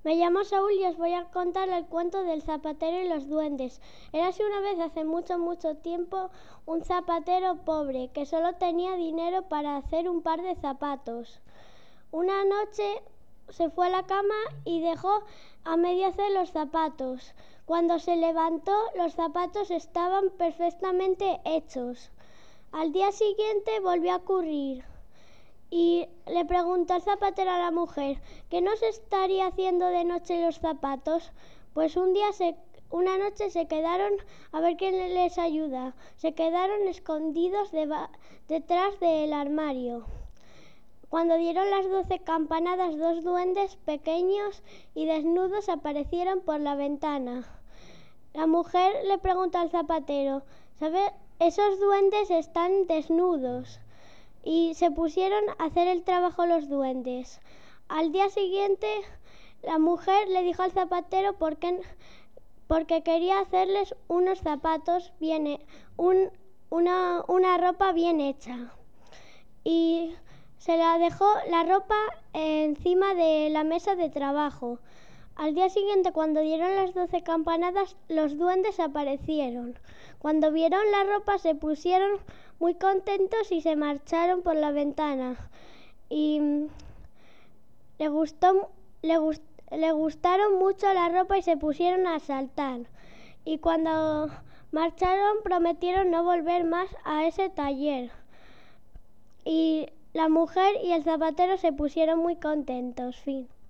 Me llamo Saúl y os voy a contar el cuento del zapatero y los duendes. Érase una vez hace mucho tiempo un zapatero pobre que solo tenía dinero para hacer un par de zapatos. Una noche se fue a la cama y dejó a medio hacer los zapatos. Cuando se levantó, los zapatos estaban perfectamente hechos. Al día siguiente volvió a ocurrir. Y le preguntó al zapatero a la mujer que no se estaría haciendo de noche los zapatos. Pues una noche se quedaron a ver quién les ayuda. Se quedaron escondidos detrás del armario. Cuando dieron las 12 campanadas, 2 duendes pequeños y desnudos aparecieron por la ventana. La mujer le preguntó al zapatero: ¿sabe? Esos duendes están desnudos. Y se pusieron a hacer el trabajo los duendes. Al día siguiente, la mujer le dijo al zapatero porque quería hacerles unos zapatos una ropa bien hecha. Y se la dejó la ropa encima de la mesa de trabajo. Al día siguiente, cuando dieron las 12 campanadas, los duendes aparecieron. Cuando vieron la ropa se pusieron muy contentos y se marcharon por la ventana. Y le gustaron mucho la ropa y se pusieron a saltar. Y cuando marcharon prometieron no volver más a ese taller. Y la mujer y el zapatero se pusieron muy contentos. Fin.